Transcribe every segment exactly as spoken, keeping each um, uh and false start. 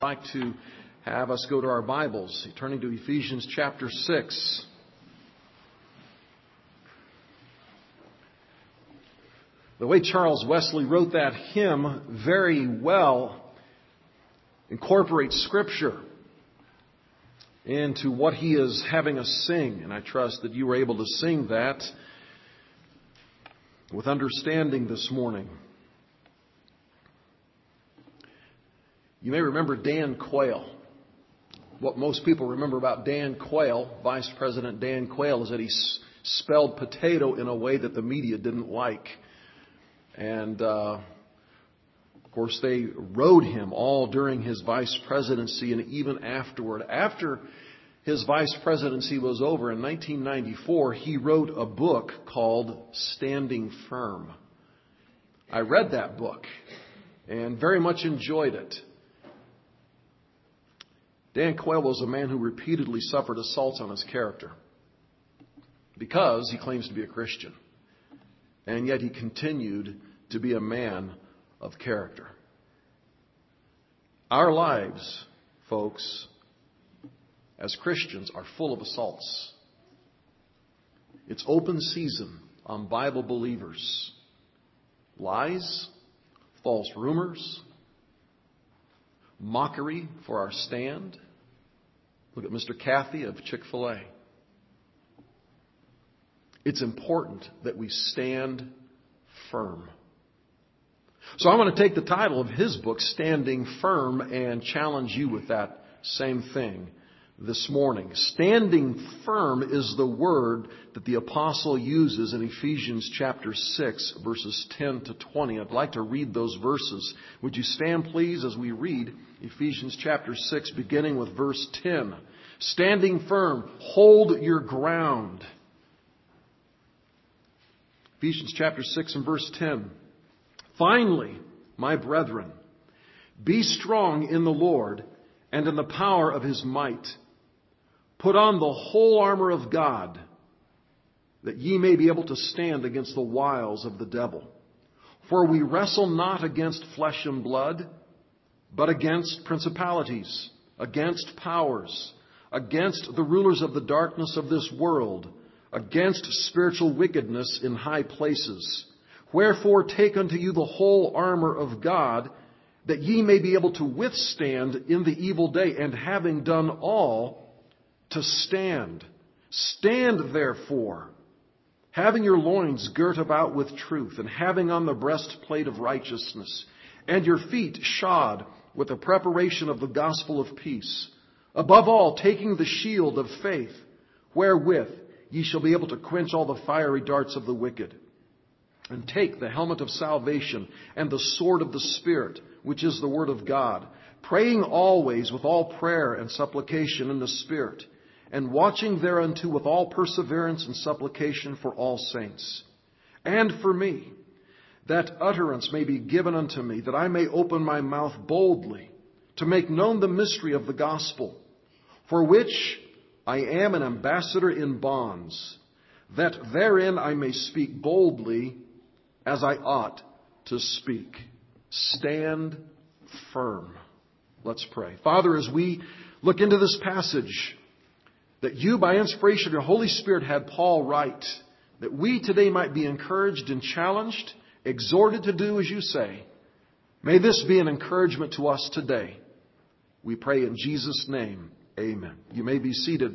I'd like to have us go to our Bibles, turning to Ephesians chapter six. The way Charles Wesley wrote that hymn very well incorporates Scripture into what he is having us sing. And I trust that you were able to sing that with understanding this morning. You may remember Dan Quayle. What most people remember about Dan Quayle, Vice President Dan Quayle, is that he s- spelled potato in a way that the media didn't like. And, uh, of course, they rode him all during his vice presidency and even afterward. After his vice presidency was over in nineteen ninety-four, he wrote a book called Standing Firm. I read that book and very much enjoyed it. Dan Quayle was a man who repeatedly suffered assaults on his character because he claims to be a Christian. And yet he continued to be a man of character. Our lives, folks, as Christians, are full of assaults. It's open season on Bible believers. Lies, false rumors, mockery for our stand. Look at Mister Cathy of Chick-fil-A. It's important that we stand firm. So I want to take the title of his book, Standing Firm, and challenge you with that same thing this morning. Standing firm is the word that the apostle uses in Ephesians chapter six, verses ten to twenty. I'd like to read those verses. Would you stand, please, as we read Ephesians chapter six, beginning with verse ten. Standing firm, hold your ground. Ephesians chapter six and verse ten. Finally, my brethren, be strong in the Lord and in the power of His might. Put on the whole armor of God, that ye may be able to stand against the wiles of the devil. For we wrestle not against flesh and blood, but against principalities, against powers, against the rulers of the darkness of this world, against spiritual wickedness in high places. Wherefore take unto you the whole armor of God, that ye may be able to withstand in the evil day, and having done all, to stand. Stand therefore, having your loins girt about with truth, and having on the breastplate of righteousness, and your feet shod with the preparation of the gospel of peace. Above all, taking the shield of faith, wherewith ye shall be able to quench all the fiery darts of the wicked. And take the helmet of salvation and the sword of the Spirit, which is the word of God, praying always with all prayer and supplication in the Spirit, and watching thereunto with all perseverance and supplication for all saints. And for me, that utterance may be given unto me, that I may open my mouth boldly, to make known the mystery of the gospel, for which I am an ambassador in bonds, that therein I may speak boldly as I ought to speak. Stand firm. Let's pray. Father, as we look into this passage that you, by inspiration of your Holy Spirit, had Paul write, that we today might be encouraged and challenged, exhorted to do as you say. May this be an encouragement to us today. We pray in Jesus' name. Amen. You may be seated.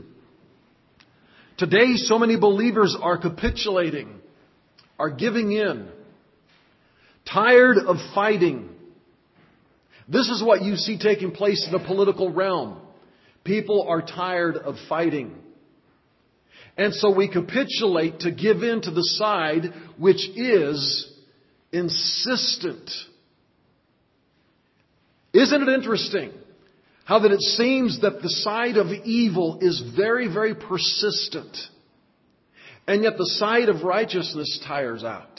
Today, so many believers are capitulating, are giving in, tired of fighting. This is what you see taking place in the political realm. People are tired of fighting. And so we capitulate to give in to the side which is insistent. Isn't it interesting how that it seems that the side of evil is very, very persistent, and yet the side of righteousness tires out?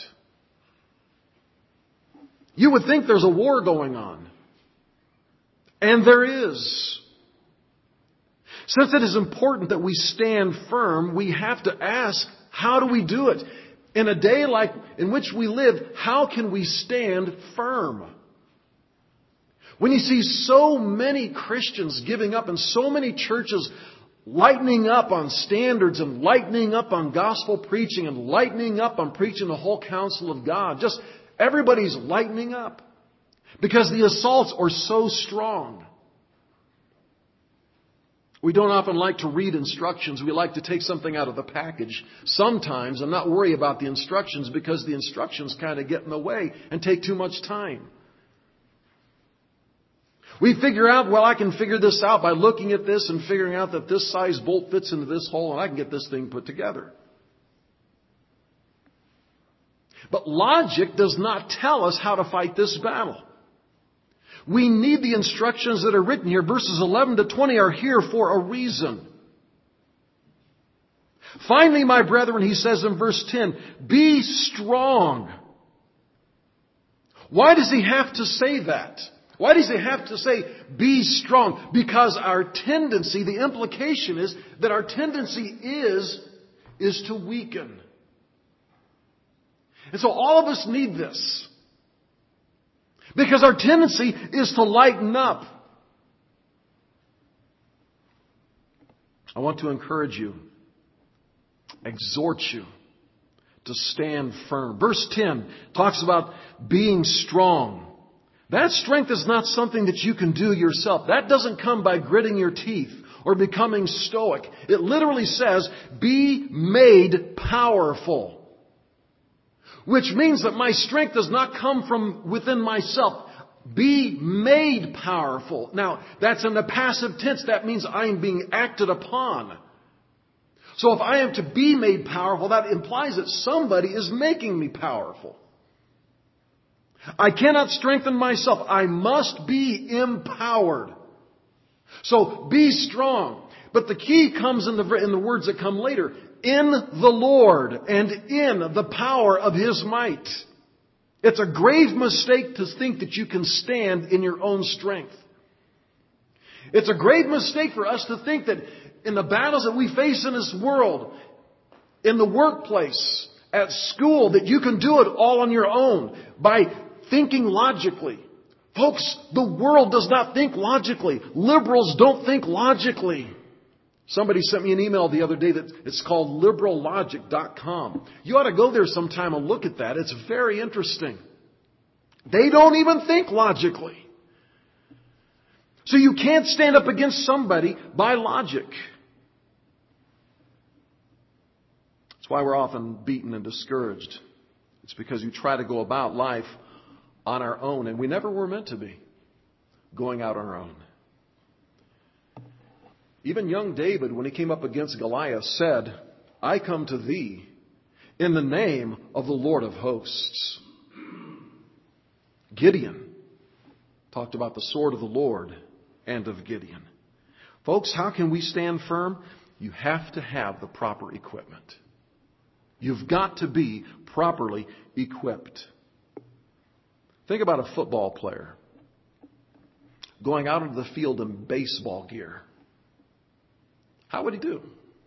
You would think there's a war going on. And there is. Since it is important that we stand firm, we have to ask, how do we do it? In a day like in which we live, how can we stand firm? When you see so many Christians giving up and so many churches lightening up on standards and lightening up on gospel preaching and lightening up on preaching the whole counsel of God, just everybody's lightening up because the assaults are so strong. We don't often like to read instructions. We like to take something out of the package sometimes and not worry about the instructions because the instructions kind of get in the way and take too much time. We figure out, well, I can figure this out by looking at this and figuring out that this size bolt fits into this hole and I can get this thing put together. But logic does not tell us how to fight this battle. We need the instructions that are written here. Verses eleven to twenty are here for a reason. Finally, my brethren, he says in verse ten, be strong. Why does he have to say that? Why does he have to say, be strong? Because our tendency, the implication is that our tendency is, is to weaken. And so all of us need this. Because our tendency is to lighten up. I want to encourage you, exhort you to stand firm. Verse ten talks about being strong. That strength is not something that you can do yourself. That doesn't come by gritting your teeth or becoming stoic. It literally says, be made powerful. Which means that my strength does not come from within myself. Be made powerful. Now, that's in the passive tense. That means I am being acted upon. So if I am to be made powerful, that implies that somebody is making me powerful. I cannot strengthen myself. I must be empowered. So be strong. But the key comes in the, in the words that come later. In the Lord and in the power of His might. It's a grave mistake to think that you can stand in your own strength. It's a grave mistake for us to think that in the battles that we face in this world, in the workplace, at school, that you can do it all on your own by thinking logically. Folks, the world does not think logically. Liberals don't think logically. Somebody sent me an email the other day that it's called liberal logic dot com. You ought to go there sometime and look at that. It's very interesting. They don't even think logically. So you can't stand up against somebody by logic. That's why we're often beaten and discouraged. It's because we try to go about life on our own, and we never were meant to be going out on our own. Even young David, when he came up against Goliath, said, I come to thee in the name of the Lord of hosts. Gideon talked about the sword of the Lord and of Gideon. Folks, how can we stand firm? You have to have the proper equipment. You've got to be properly equipped. Think about a football player going out into the field in baseball gear. How would he do?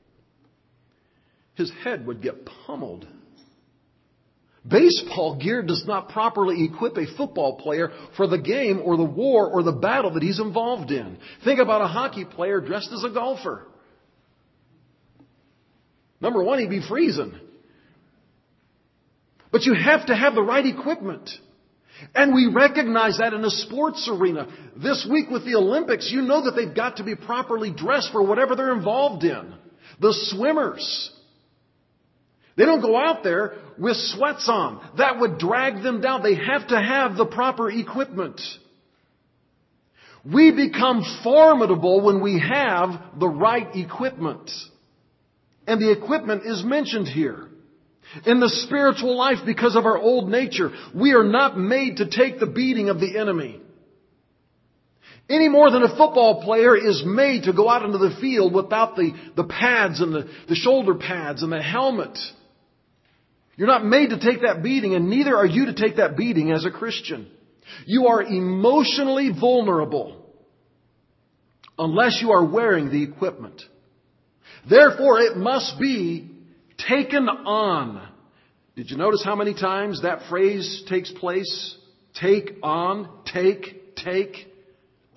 His head would get pummeled. Baseball gear does not properly equip a football player for the game or the war or the battle that he's involved in. Think about a hockey player dressed as a golfer. Number one, he'd be freezing. But you have to have the right equipment. And we recognize that in the sports arena. This week with the Olympics, you know that they've got to be properly dressed for whatever they're involved in. The swimmers. They don't go out there with sweats on. That would drag them down. They have to have the proper equipment. We become formidable when we have the right equipment. And the equipment is mentioned here. In the spiritual life, because of our old nature, we are not made to take the beating of the enemy. Any more than a football player is made to go out into the field without the, the pads and the, the shoulder pads and the helmet. You're not made to take that beating, and neither are you to take that beating as a Christian. You are emotionally vulnerable unless you are wearing the equipment. Therefore, it must be taken on. Did you notice how many times that phrase takes place? Take on, take, take.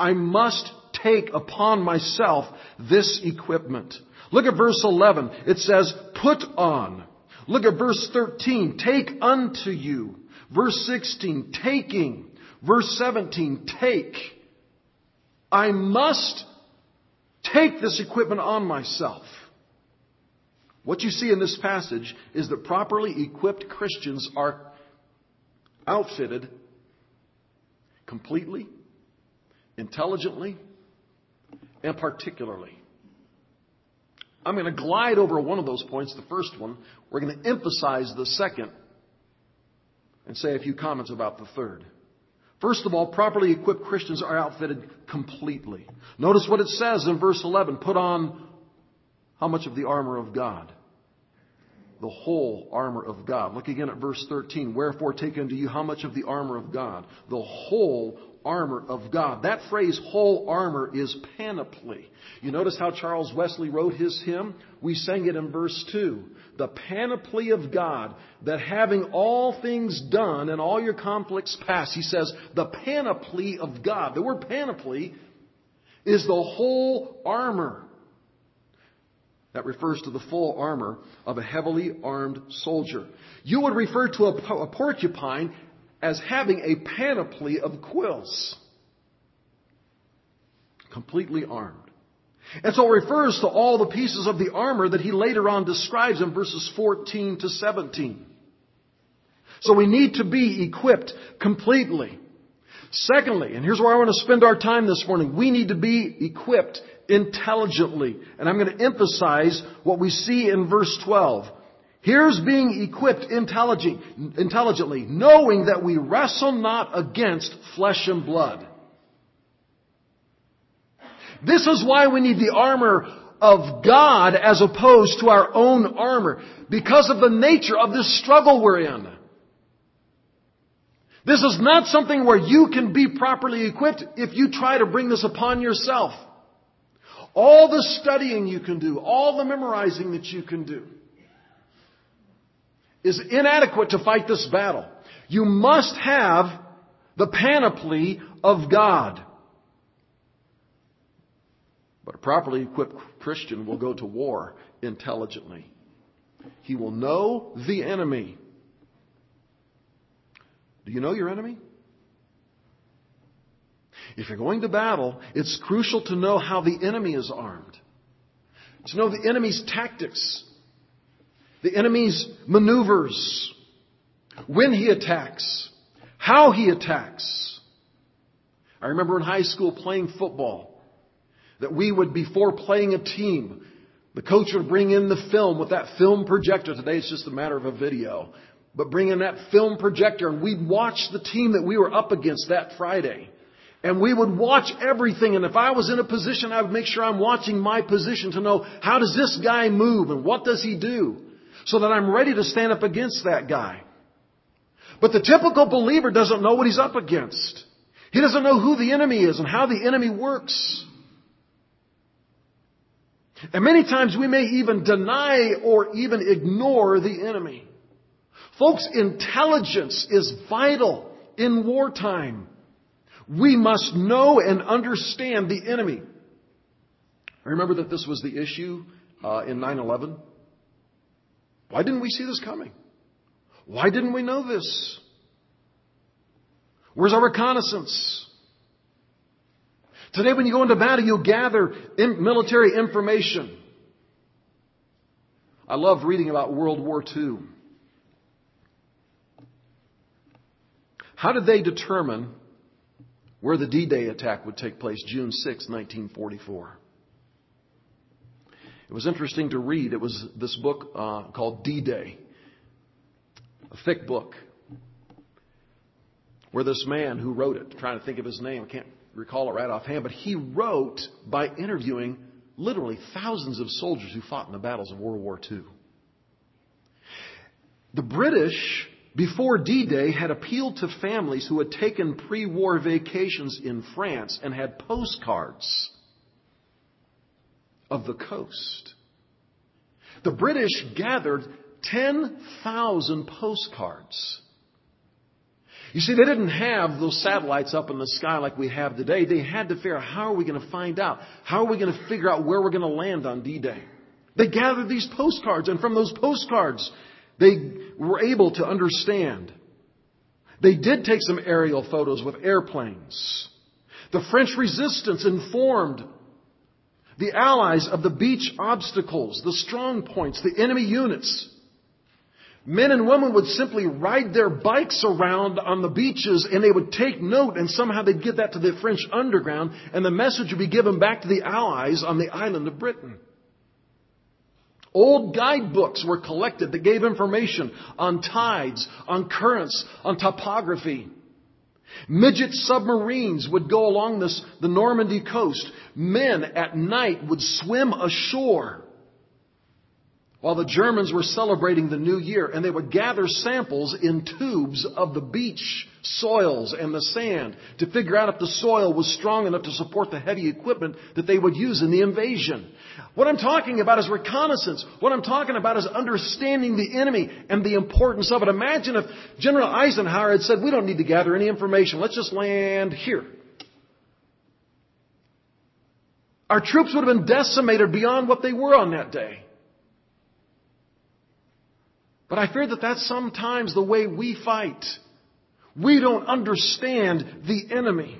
I must take upon myself this equipment. Look at verse eleven. It says, put on. Look at verse thirteen. Take unto you. Verse sixteen. Taking. Verse seventeen. Take. I must take this equipment on myself. What you see in this passage is that properly equipped Christians are outfitted completely, intelligently, and particularly. I'm going to glide over one of those points, the first one. We're going to emphasize the second and say a few comments about the third. First of all, properly equipped Christians are outfitted completely. Notice what it says in verse eleven. Put on how much of the armor of God? The whole armor of God. Look again at verse thirteen. Wherefore take unto you how much of the armor of God? The whole armor of God. That phrase, whole armor, is panoply. You notice how Charles Wesley wrote his hymn? We sang it in verse two. The panoply of God, that having all things done and all your conflicts past, he says, the panoply of God. The word panoply is the whole armor. That refers to the full armor of a heavily armed soldier. You would refer to a, a porcupine as having a panoply of quills. Completely armed. And so it refers to all the pieces of the armor that he later on describes in verses fourteen to seventeen. So we need to be equipped completely. Secondly, and here's where I want to spend our time this morning, we need to be equipped intelligently. And I'm going to emphasize what we see in verse twelve. Here's being equipped intelligently, knowing that we wrestle not against flesh and blood. This is why we need the armor of God as opposed to our own armor, because of the nature of this struggle we're in. This is not something where you can be properly equipped if you try to bring this upon yourself. All the studying you can do, all the memorizing that you can do, is inadequate to fight this battle. You must have the panoply of God. But a properly equipped Christian will go to war intelligently. He will know the enemy. Do you know your enemy? If you're going to battle, it's crucial to know how the enemy is armed. To know the enemy's tactics. The enemy's maneuvers. When he attacks. How he attacks. I remember in high school playing football, that we would, before playing a team, the coach would bring in the film with that film projector. Today it's just a matter of a video. But bring in that film projector and we'd watch the team that we were up against that Friday. And we would watch everything. And if I was in a position, I would make sure I'm watching my position to know, how does this guy move and what does he do? So that I'm ready to stand up against that guy. But the typical believer doesn't know what he's up against. He doesn't know who the enemy is and how the enemy works. And many times we may even deny or even ignore the enemy. Folks, intelligence is vital in wartime. We must know and understand the enemy. I remember that this was the issue uh, in nine eleven. Why didn't we see this coming? Why didn't we know this? Where's our reconnaissance? Today when you go into battle, you'll gather military information. I love reading about World War Two. How did they determine where the D-Day attack would take place, June sixth, nineteen forty-four? It was interesting to read. It was this book uh, called D-Day, a thick book, where this man who wrote it, I'm trying to think of his name, I can't recall it right offhand, but he wrote by interviewing literally thousands of soldiers who fought in the battles of World War Two. The British, before D-Day, had appealed to families who had taken pre-war vacations in France and had postcards of the coast. The British gathered ten thousand postcards. You see, they didn't have those satellites up in the sky like we have today. They had to figure out, how are we going to find out? How are we going to figure out where we're going to land on D-Day? They gathered these postcards, and from those postcards, they were able to understand. They did take some aerial photos with airplanes. The French resistance informed the Allies of the beach obstacles, the strong points, the enemy units. Men and women would simply ride their bikes around on the beaches, and they would take note, and somehow they'd get that to the French underground, and the message would be given back to the Allies on the island of Britain. Old guidebooks were collected that gave information on tides, on currents, on topography. Midget submarines would go along this, the Normandy coast. Men at night would swim ashore while the Germans were celebrating the new year, and they would gather samples in tubes of the beach soils and the sand to figure out if the soil was strong enough to support the heavy equipment that they would use in the invasion. What I'm talking about is reconnaissance. What I'm talking about is understanding the enemy and the importance of it. Imagine if General Eisenhower had said, we don't need to gather any information. Let's just land here. Our troops would have been decimated beyond what they were on that day. But I fear that that's sometimes the way we fight. We don't understand the enemy.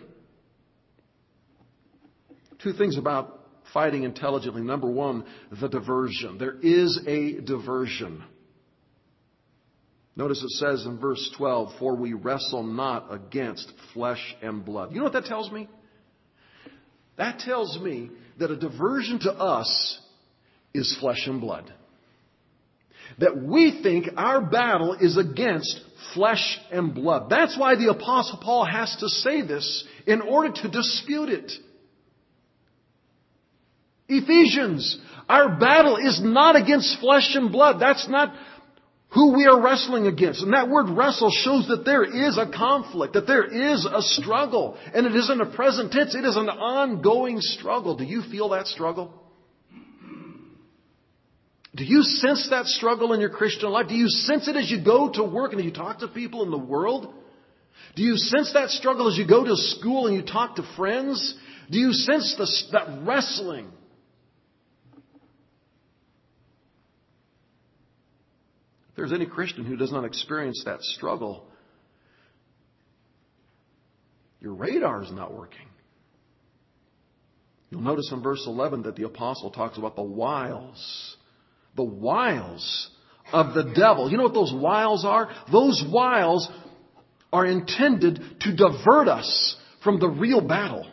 Two things about fighting intelligently. Number one, the diversion. There is a diversion. Notice it says in verse twelve, for we wrestle not against flesh and blood. You know what that tells me? That tells me that a diversion to us is flesh and blood. That we think our battle is against flesh and blood. That's why the Apostle Paul has to say this in order to dispute it. Ephesians, our battle is not against flesh and blood. That's not who we are wrestling against. And that word wrestle shows that there is a conflict, that there is a struggle. And it isn't a present tense, it is an ongoing struggle. Do you feel that struggle? Do you sense that struggle in your Christian life? Do you sense it as you go to work and you talk to people in the world? Do you sense that struggle as you go to school and you talk to friends? Do you sense this, that wrestling? If there's any Christian who does not experience that struggle, your radar is not working. You'll notice in verse eleven that the apostle talks about the wiles. The wiles of the devil. You know what those wiles are? Those wiles are intended to divert us from the real battle.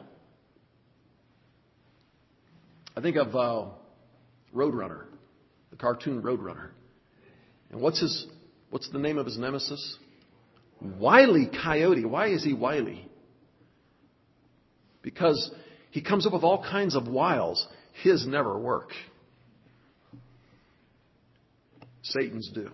I think of uh, Roadrunner, the cartoon Roadrunner. And what's his? What's the name of his nemesis? Wile E. Coyote. Why is he wily? Because he comes up with all kinds of wiles. His never work. Satan's do.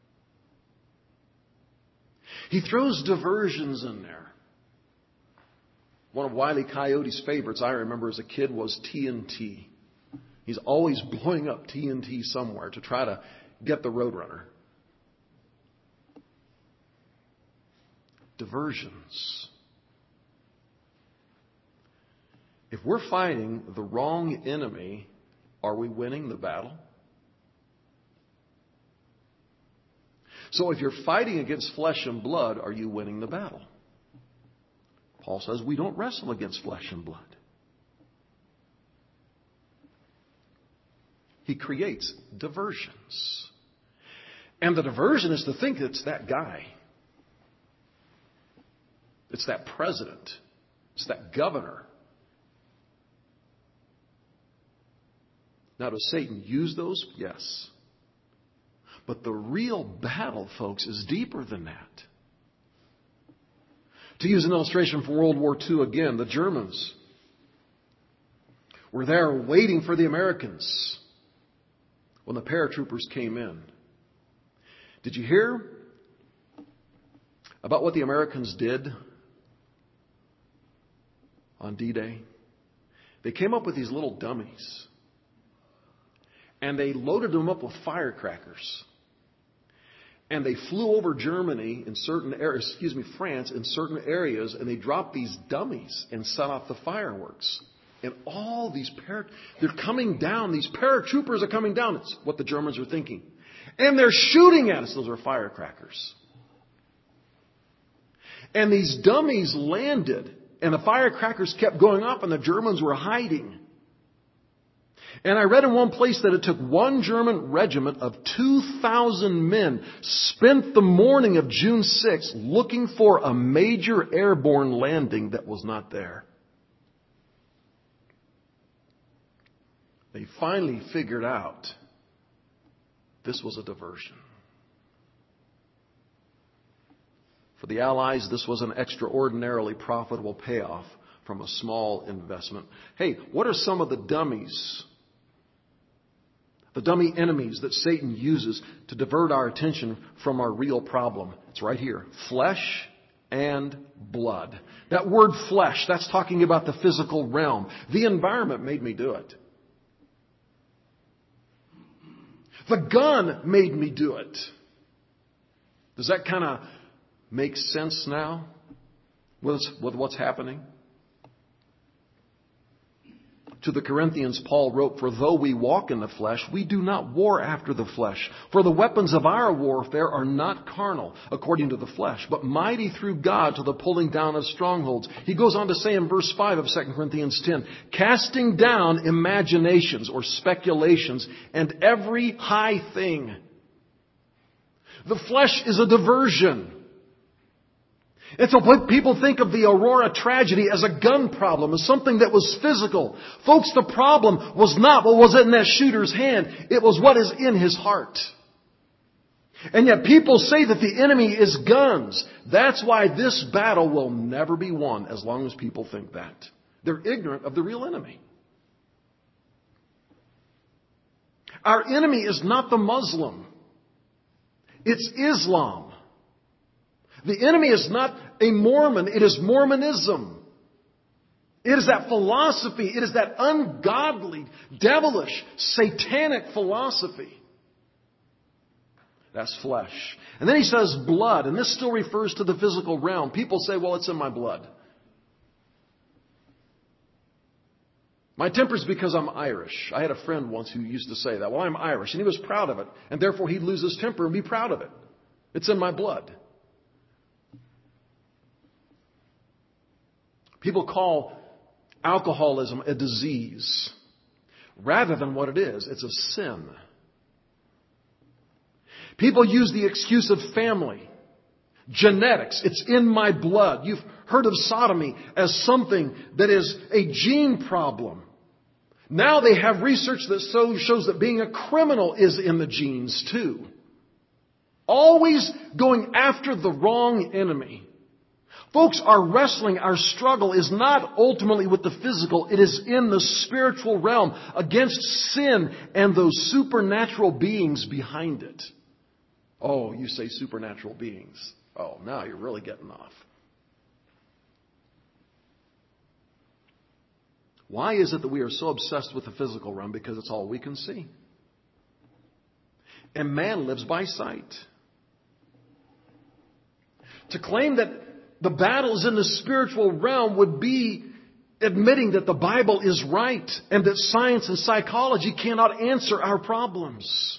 He throws diversions in there. One of Wile E. Coyote's favorites, I remember as a kid, was T N T. He's always blowing up T N T somewhere to try to get the Roadrunner. Diversions. If we're fighting the wrong enemy, are we winning the battle? So if you're fighting against flesh and blood, are you winning the battle? Paul says we don't wrestle against flesh and blood. He creates diversions. And the diversion is to think it's that guy. It's that president. It's that governor. Now, does Satan use those? Yes. But the real battle, folks, is deeper than that. To use an illustration from World War Two again, the Germans were there waiting for the Americans when the paratroopers came in. Did you hear about what the Americans did on D-Day? They came up with these little dummies. And they loaded them up with firecrackers. And they flew over Germany in certain areas, excuse me, France in certain areas, and they dropped these dummies and set off the fireworks. And all these, para- they're coming down, these paratroopers are coming down. It's what the Germans are thinking. And they're shooting at us. Those are firecrackers. And these dummies landed, and the firecrackers kept going off, and the Germans were hiding. And I read in one place that it took one German regiment of two thousand men spent the morning of June sixth looking for a major airborne landing that was not there. They finally figured out this was a diversion. For the Allies, this was an extraordinarily profitable payoff from a small investment. Hey, what are some of the dummies, the dummy enemies that Satan uses to divert our attention from our real problem? It's right here. Flesh and blood. That word flesh, that's talking about the physical realm. The environment made me do it. The gun made me do it. Does that kind of make sense now with what's happening? To the Corinthians, Paul wrote, "For though we walk in the flesh, we do not war after the flesh. For the weapons of our warfare are not carnal, according to the flesh, but mighty through God to the pulling down of strongholds." He goes on to say in verse five of Second Corinthians ten, "Casting down imaginations," or speculations, "and every high thing." The flesh is a diversion. And so people think of the Aurora tragedy as a gun problem, as something that was physical. Folks, the problem was not what was in that shooter's hand. It was what is in his heart. And yet people say that the enemy is guns. That's why this battle will never be won as long as people think that. They're ignorant of the real enemy. Our enemy is not the Muslim. It's Islam. The enemy is not a Mormon. It is Mormonism. It is that philosophy. It is that ungodly, devilish, satanic philosophy. That's flesh. And then he says blood. And this still refers to the physical realm. People say, well, it's in my blood. My temper's because I'm Irish. I had a friend once who used to say that. Well, I'm Irish. And he was proud of it. And therefore he'd lose his temper and be proud of it. It's in my blood. People call alcoholism a disease rather than what it is. It's a sin. People use the excuse of family, genetics. It's in my blood. You've heard of sodomy as something that is a gene problem. Now they have research that so shows that being a criminal is in the genes too. Always going after the wrong enemy. Folks, our wrestling, our struggle is not ultimately with the physical. It is in the spiritual realm against sin and those supernatural beings behind it. Oh, you say supernatural beings. Oh, now you're really getting off. Why is it that we are so obsessed with the physical realm? Because it's all we can see. And man lives by sight. To claim that the battle is in the spiritual realm would be admitting that the Bible is right and that science and psychology cannot answer our problems.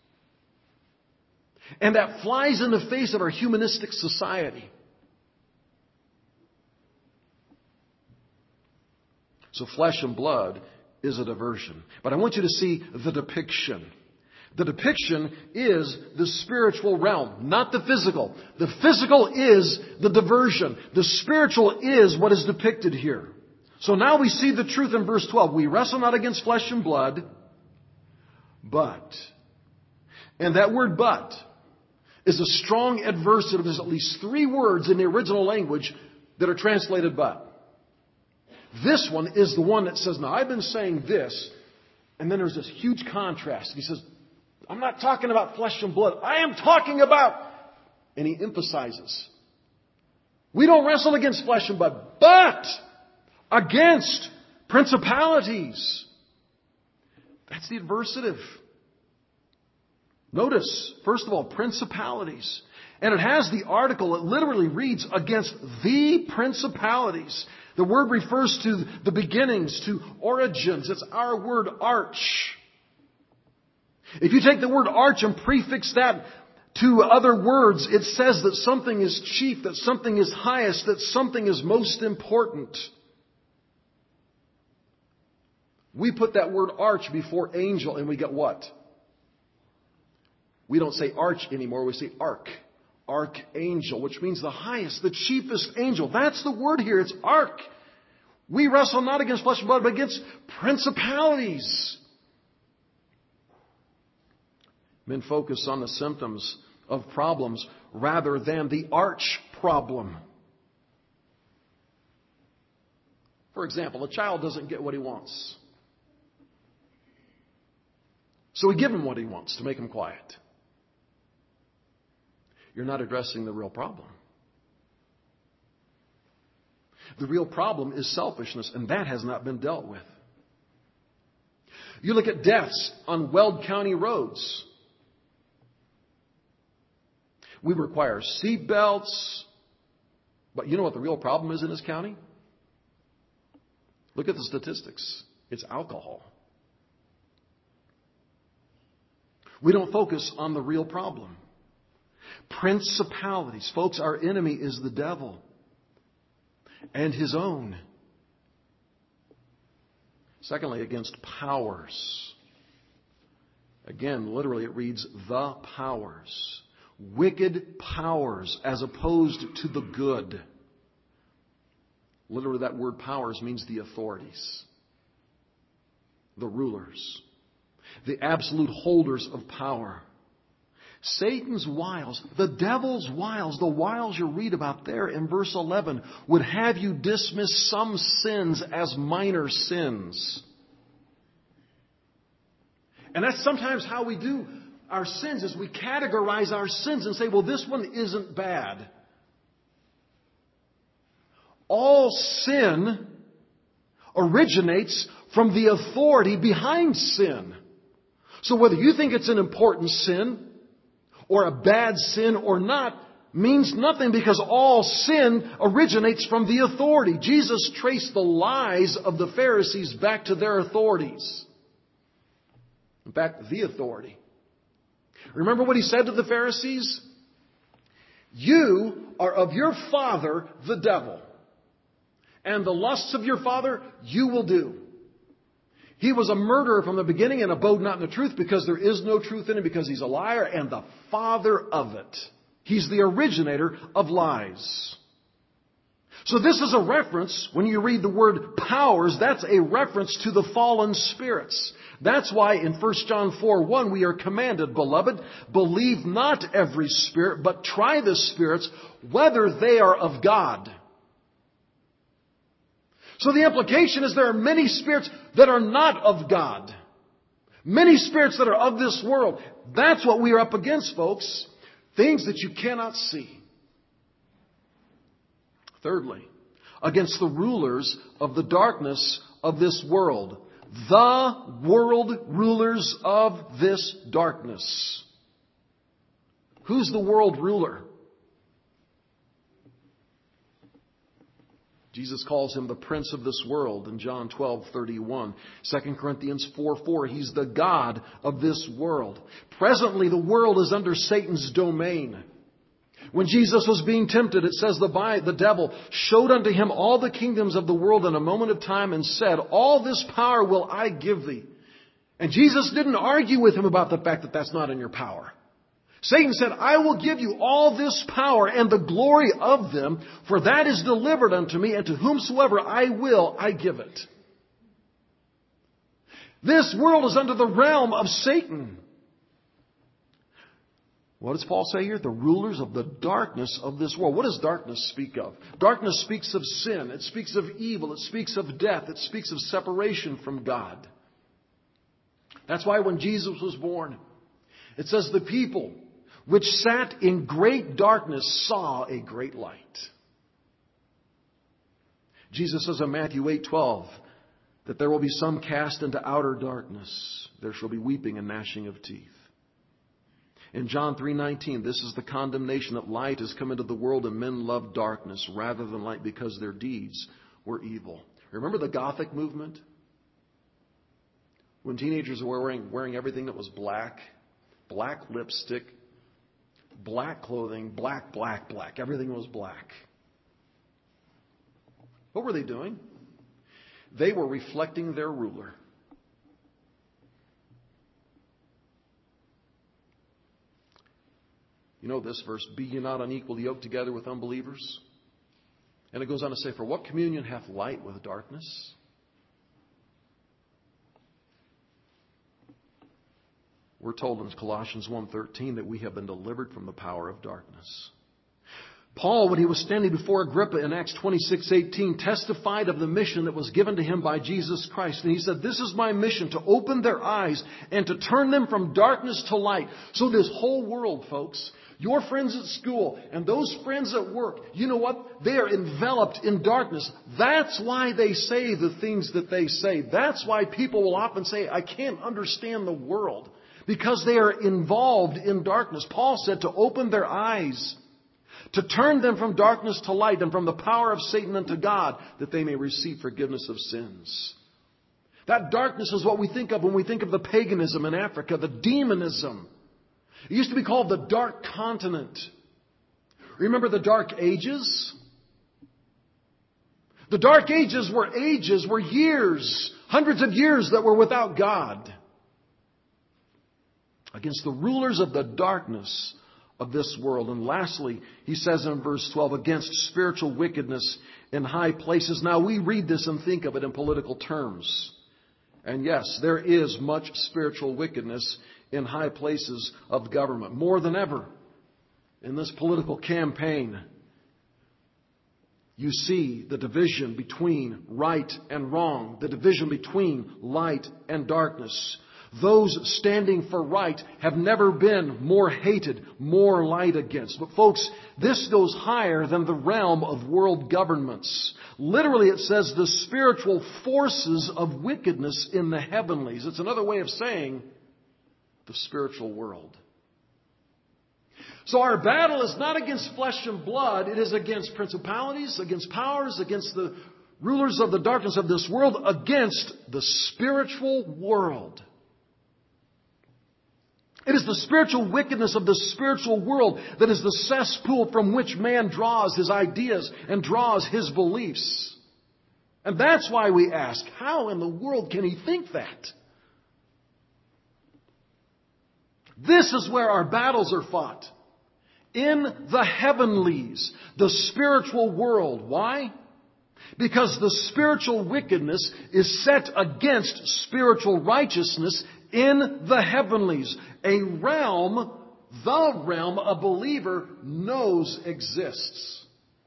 And that flies in the face of our humanistic society. So flesh and blood is a diversion. But I want you to see the depiction. The depiction is the spiritual realm, not the physical. The physical is the diversion. The spiritual is what is depicted here. So now we see the truth in verse twelve. We wrestle not against flesh and blood, but. And that word but is a strong adversative. There's at least three words in the original language that are translated but. This one is the one that says, now I've been saying this, and then there's this huge contrast. He says, I'm not talking about flesh and blood. I am talking about, and he emphasizes, we don't wrestle against flesh and blood, but against principalities. That's the adversative. Notice, first of all, principalities. And it has the article, it literally reads, against the principalities. The word refers to the beginnings, to origins. It's our word arch. If you take the word arch and prefix that to other words, it says that something is chief, that something is highest, that something is most important. We put that word arch before angel and we get what? We don't say arch anymore, we say arch. Archangel, which means the highest, the chiefest angel. That's the word here. It's arch. We wrestle not against flesh and blood, but against principalities. Men focus on the symptoms of problems rather than the arch problem. For example, a child doesn't get what he wants. So we give him what he wants to make him quiet. You're not addressing the real problem. The real problem is selfishness, and that has not been dealt with. You look at deaths on Weld County roads. We require seat belts, but you know what the real problem is in this county? Look at the statistics. It's alcohol. We don't focus on the real problem. Principalities. Folks, our enemy is the devil and his own. Secondly, against powers. Again, literally it reads the powers. Wicked powers as opposed to the good. Literally that word powers means the authorities. The rulers. The absolute holders of power. Satan's wiles, the devil's wiles, the wiles you read about there in verse eleven, would have you dismiss some sins as minor sins. And that's sometimes how we do our sins, is we categorize our sins and say, well, this one isn't bad. All sin originates from the authority behind sin. So whether you think it's an important sin, or a bad sin or not, means nothing, because all sin originates from the authority. Jesus traced the lies of the Pharisees back to their authorities. In fact, the authority. Remember what he said to the Pharisees? You are of your father, the devil, and the lusts of your father you will do. He was a murderer from the beginning and abode not in the truth, because there is no truth in him, because he's a liar and the father of it. He's the originator of lies. So this is a reference, when you read the word powers, that's a reference to the fallen spirits. That's why in First John four one we are commanded, beloved, believe not every spirit, but try the spirits, whether they are of God. So the implication is there are many spirits that are not of God. Many spirits that are of this world. That's what we are up against, folks. Things that you cannot see. Thirdly, against the rulers of the darkness of this world. The world rulers of this darkness. Who's the world ruler? Jesus calls him the prince of this world in John twelve thirty-one. Second Corinthians four four, he's the god of this world. Presently, the world is under Satan's domain. When Jesus was being tempted, it says the, the devil showed unto him all the kingdoms of the world in a moment of time and said, all this power will I give thee. And Jesus didn't argue with him about the fact that that's not in your power. Satan said, I will give you all this power and the glory of them, for that is delivered unto me, and to whomsoever I will, I give it. This world is under the realm of Satan. What does Paul say here? The rulers of the darkness of this world. What does darkness speak of? Darkness speaks of sin. It speaks of evil. It speaks of death. It speaks of separation from God. That's why when Jesus was born, it says the people which sat in great darkness saw a great light. Jesus says in Matthew eight twelve that there will be some cast into outer darkness. There shall be weeping and gnashing of teeth. In John three nineteen, this is the condemnation, that light has come into the world and men love darkness rather than light because their deeds were evil. Remember the Gothic movement? When teenagers were wearing, wearing everything that was black, black lipstick, black clothing, black, black, black. Everything was black. What were they doing? They were reflecting their ruler. You know this verse, be ye not unequally yoked together with unbelievers. And it goes on to say, for what communion hath light with darkness? We're told in Colossians one thirteen that we have been delivered from the power of darkness. Paul, when he was standing before Agrippa in Acts twenty-six eighteen, testified of the mission that was given to him by Jesus Christ. And he said, this is my mission, to open their eyes and to turn them from darkness to light. So this whole world, folks, your friends at school and those friends at work, you know what? They are enveloped in darkness. That's why they say the things that they say. That's why people will often say, I can't understand the world. Because they are involved in darkness. Paul said to open their eyes, to turn them from darkness to light and from the power of Satan unto God, that they may receive forgiveness of sins. That darkness is what we think of when we think of the paganism in Africa, the demonism. It used to be called the Dark Continent. Remember the Dark Ages? The Dark Ages were ages, were years, hundreds of years that were without God. Against the rulers of the darkness of this world. And lastly, he says in verse twelve, against spiritual wickedness in high places. Now we read this and think of it in political terms. And yes, there is much spiritual wickedness in high places of government. More than ever in this political campaign, you see the division between right and wrong. The division between light and darkness. Those standing for right have never been more hated, more light against. But folks, this goes higher than the realm of world governments. Literally it says the spiritual forces of wickedness in the heavenlies. It's another way of saying the spiritual world. So our battle is not against flesh and blood. It is against principalities, against powers, against the rulers of the darkness of this world, against the spiritual world. It is the spiritual wickedness of the spiritual world that is the cesspool from which man draws his ideas and draws his beliefs. And that's why we ask, how in the world can he think that? This is where our battles are fought. In the heavenlies, the spiritual world. Why? Because the spiritual wickedness is set against spiritual righteousness in the heavenlies. A realm, the realm a believer knows exists.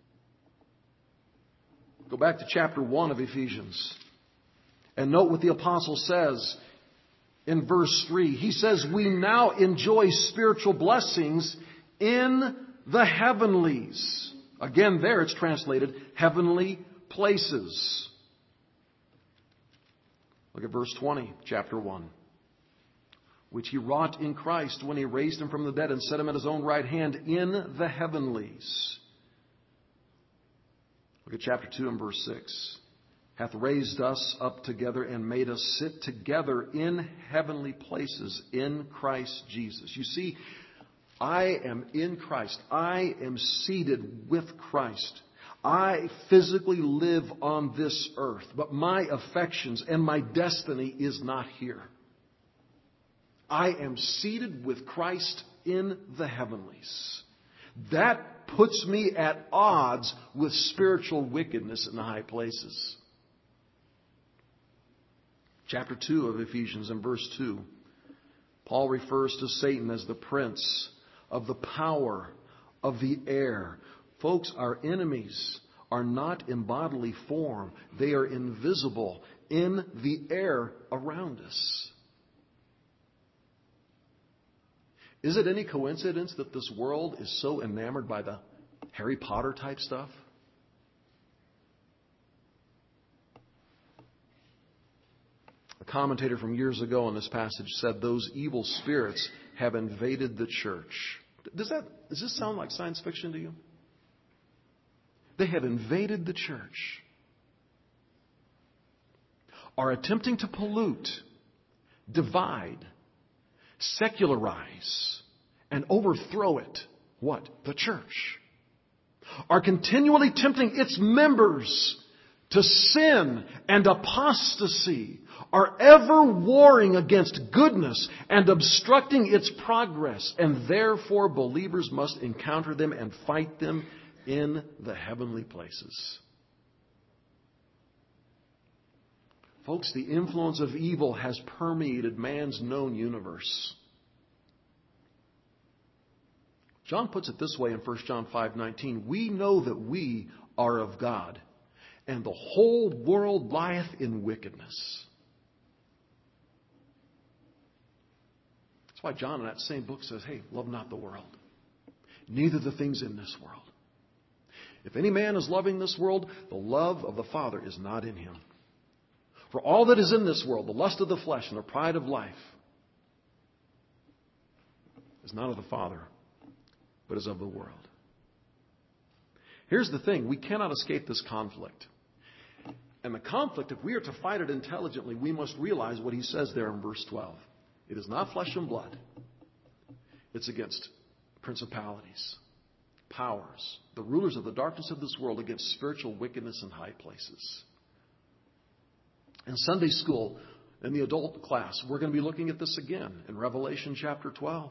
Go back to chapter one of Ephesians. And note what the apostle says in verse three. He says, we now enjoy spiritual blessings in the heavenlies. Again, there it's translated heavenly places. Look at verse twenty, chapter one. Which he wrought in Christ when he raised him from the dead and set him at his own right hand in the heavenlies. Look at chapter two and verse six. Hath raised us up together and made us sit together in heavenly places in Christ Jesus. You see, I am in Christ. I am seated with Christ. I physically live on this earth, but my affections and my destiny is not here. I am seated with Christ in the heavenlies. That puts me at odds with spiritual wickedness in the high places. Chapter two of Ephesians and verse two. Paul refers to Satan as the prince of the power of the air. Folks, our enemies are not in bodily form. They are invisible in the air around us. Is it any coincidence that this world is so enamored by the Harry Potter type stuff? A commentator from years ago on this passage said those evil spirits have invaded the church. Does that, does this sound like science fiction to you? They have invaded the church, are attempting to pollute, divide, secularize, and overthrow it. What? The church. Are continually tempting its members to sin and apostasy, are ever warring against goodness and obstructing its progress, and therefore believers must encounter them and fight them in the heavenly places. Folks, the influence of evil has permeated man's known universe. John puts it this way in First John five nineteen. We know that we are of God, and the whole world lieth in wickedness. That's why John in that same book says, hey, love not the world, neither the things in this world. If any man is loving this world, the love of the Father is not in him. For all that is in this world, the lust of the flesh and the pride of life, is not of the Father, but is of the world. Here's the thing. We cannot escape this conflict. And the conflict, if we are to fight it intelligently, we must realize what he says there in verse twelve. It is not flesh and blood. It's against principalities, powers, the rulers of the darkness of this world, against spiritual wickedness in high places. In Sunday school, in the adult class, we're going to be looking at this again in Revelation chapter twelve.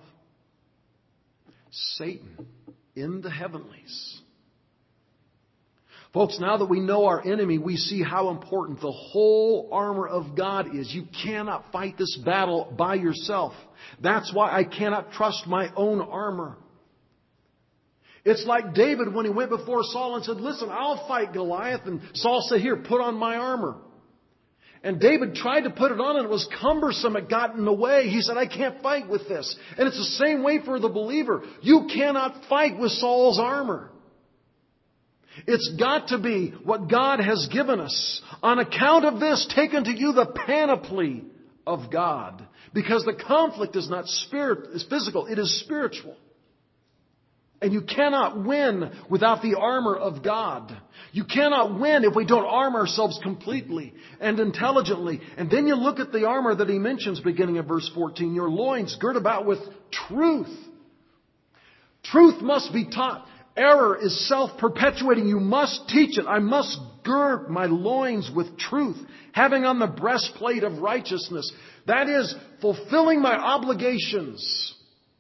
Satan in the heavenlies. Folks, now that we know our enemy, we see how important the whole armor of God is. You cannot fight this battle by yourself. That's why I cannot trust my own armor. It's like David when he went before Saul and said, listen, I'll fight Goliath. And Saul said, here, put on my armor. And David tried to put it on and it was cumbersome. It got in the way. He said, I can't fight with this. And it's the same way for the believer. You cannot fight with Saul's armor. It's got to be what God has given us. On account of this, take unto you the panoply of God. Because the conflict is not spirit, is physical, it is spiritual. And you cannot win without the armor of God. You cannot win if we don't arm ourselves completely and intelligently. And then you look at the armor that he mentions beginning of verse fourteen. Your loins girt about with truth. Truth must be taught. Error is self-perpetuating. You must teach it. I must gird my loins with truth, having on the breastplate of righteousness. That is, fulfilling my obligations,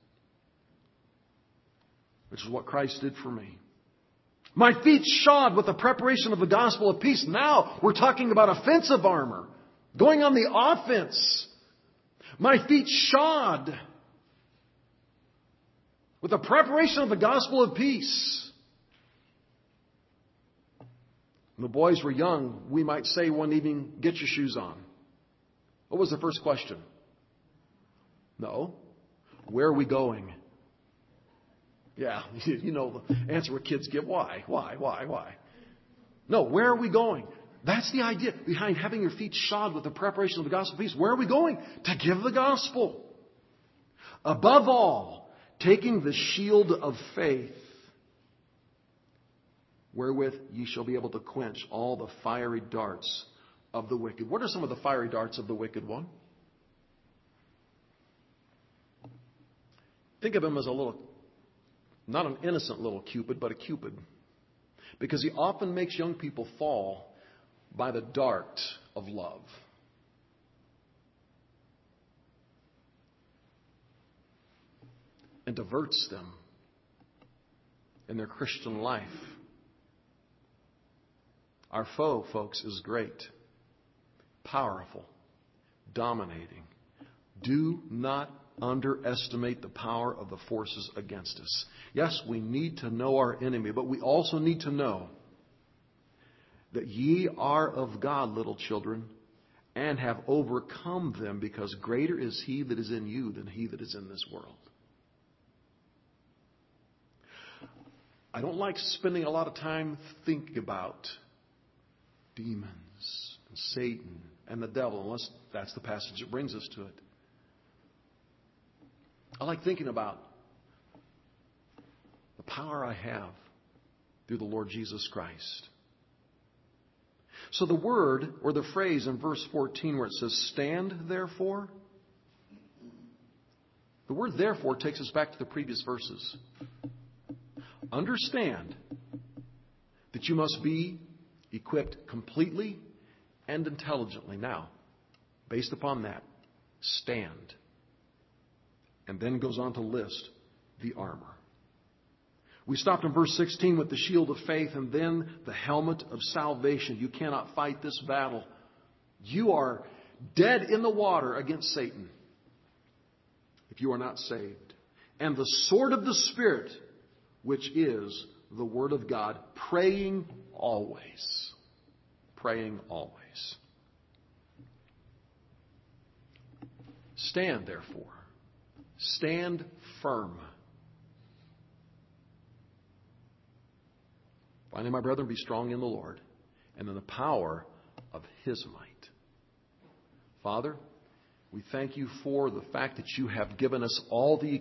which is what Christ did for me. My feet shod with the preparation of the gospel of peace. Now we're talking about offensive armor, going on the offense. My feet shod with the preparation of the gospel of peace. When the boys were young, we might say one evening, get your shoes on. What was the first question? No. Where are we going? Yeah, you know the answer what kids give. Why? Why? Why? Why? No, where are we going? That's the idea behind having your feet shod with the preparation of the gospel of peace. Where are we going? To give the gospel. Above all, taking the shield of faith, wherewith ye shall be able to quench all the fiery darts of the wicked. What are some of the fiery darts of the wicked one? Think of him as a little, not an innocent little Cupid, but a Cupid. Because he often makes young people fall by the dart of love. And diverts them in their Christian life. Our foe, folks, is great, powerful, dominating. Do not underestimate the power of the forces against us. Yes, we need to know our enemy, but we also need to know that ye are of God, little children, and have overcome them, because greater is he that is in you than he that is in this world. I don't like spending a lot of time thinking about demons and Satan and the devil, unless that's the passage that brings us to it. I like thinking about the power I have through the Lord Jesus Christ. So the word or the phrase in verse fourteen where it says, stand therefore, the word therefore takes us back to the previous verses. Understand that you must be equipped completely and intelligently. Now, based upon that, stand. And then goes on to list the armor. We stopped in verse sixteen with the shield of faith and then the helmet of salvation. You cannot fight this battle. You are dead in the water against Satan if you are not saved. And the sword of the Spirit, which is the Word of God, praying always. Praying always. Stand, therefore. Stand firm. Finally, my brethren, be strong in the Lord and in the power of His might. Father, we thank you for the fact that you have given us all the